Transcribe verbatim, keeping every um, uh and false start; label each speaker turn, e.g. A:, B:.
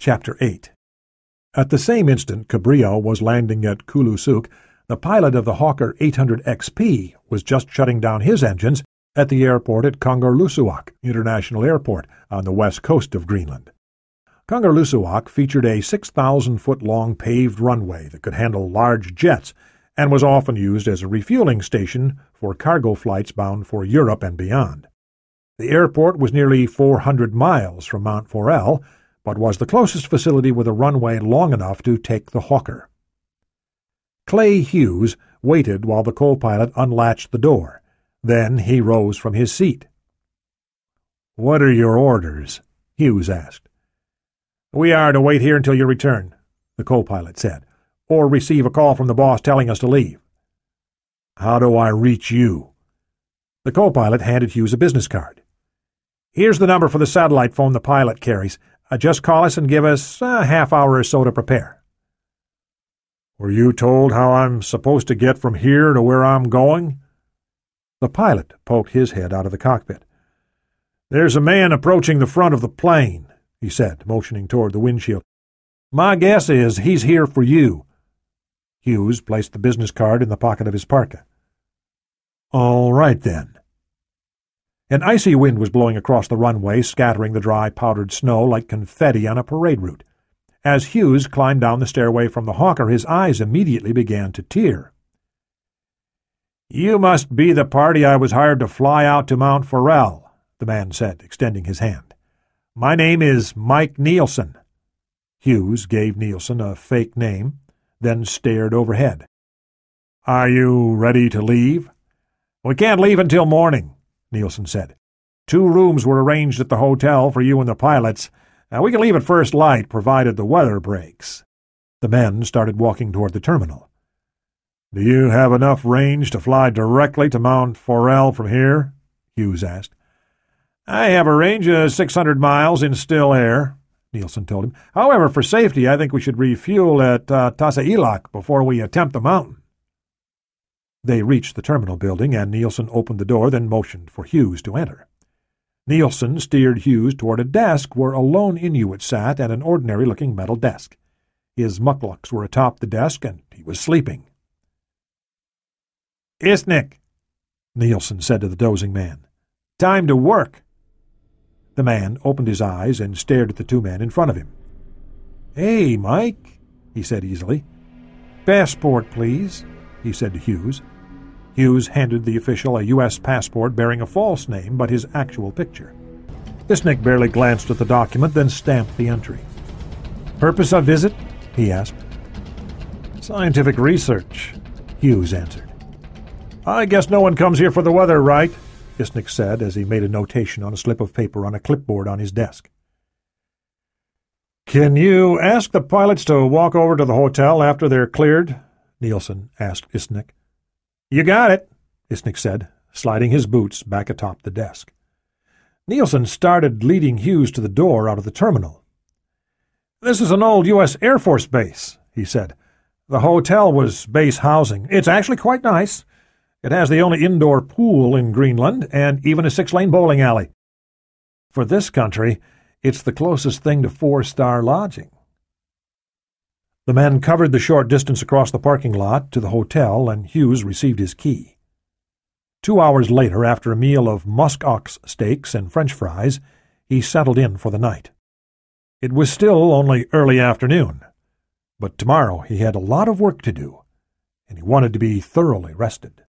A: Chapter eight. At the same instant Cabrillo was landing at Kulusuk, the pilot of the Hawker eight hundred X P was just shutting down his engines at the airport at Kangerlussuaq International Airport on the west coast of Greenland. Kangerlussuaq featured a six thousand foot long paved runway that could handle large jets and was often used as a refueling station for cargo flights bound for Europe and beyond. The airport was nearly four hundred miles from Mount Forel, but was the closest facility with a runway long enough to take the Hawker. Clay Hughes waited while the co-pilot unlatched the door. Then he rose from his seat. "What are your orders?" Hughes asked. "We are to wait here until you return," the co-pilot said, "or receive a call from the boss telling us to leave." "How do I reach you?" The co-pilot handed Hughes a business card. "Here's the number for the satellite phone the pilot carries. Uh, just call us and give us a half hour or so to prepare." "Were you told how I'm supposed to get from here to where I'm going?" The pilot poked his head out of the cockpit. "There's a man approaching the front of the plane," he said, motioning toward the windshield. "My guess is he's here for you." Hughes placed the business card in the pocket of his parka. "All right, then." An icy wind was blowing across the runway, scattering the dry, powdered snow like confetti on a parade route. As Hughes climbed down the stairway from the Hawker, his eyes immediately began to tear. "You must be the party I was hired to fly out to Mount Forel," the man said, extending his hand. "My name is Mike Nielsen." Hughes gave Nielsen a fake name, then stared overhead. "Are you ready to leave?" "We can't leave until morning," Nielsen said. "Two rooms were arranged at the hotel for you and the pilots. Now, we can leave at first light, provided the weather breaks." The men started walking toward the terminal. "Do you have enough range to fly directly to Mount Forel from here?" Hughes asked. "I have a range of six hundred miles in still air," Nielsen told him. "However, for safety, I think we should refuel at uh, Tasiilaq before we attempt the mountain." They reached the terminal building, and Nielsen opened the door, then motioned for Hughes to enter. Nielsen steered Hughes toward a desk where a lone Inuit sat at an ordinary-looking metal desk. His mukluks were atop the desk, and he was sleeping. "Isnik," Nielsen said to the dozing man. "Time to work." The man opened his eyes and stared at the two men in front of him. "Hey, Mike," he said easily. "Passport, please," he said to Hughes. Hughes handed the official a U S passport bearing a false name but his actual picture. Isnik barely glanced at the document, then stamped the entry. "Purpose of visit?" he asked. "Scientific research," Hughes answered. "I guess no one comes here for the weather, right?" Isnik said as he made a notation on a slip of paper on a clipboard on his desk. "Can you ask the pilots to walk over to the hotel after they're cleared?" Nielsen asked Isnik. "You got it," Isnik said, sliding his boots back atop the desk. Nielsen started leading Hughes to the door out of the terminal. "This is an old U S Air Force base," he said. "The hotel was base housing. It's actually quite nice. It has the only indoor pool in Greenland and even a six-lane bowling alley. For this country, it's the closest thing to four-star lodging." The men covered the short distance across the parking lot to the hotel, and Hughes received his key. Two hours later, after a meal of musk ox steaks and French fries, he settled in for the night. It was still only early afternoon, but tomorrow he had a lot of work to do, and he wanted to be thoroughly rested.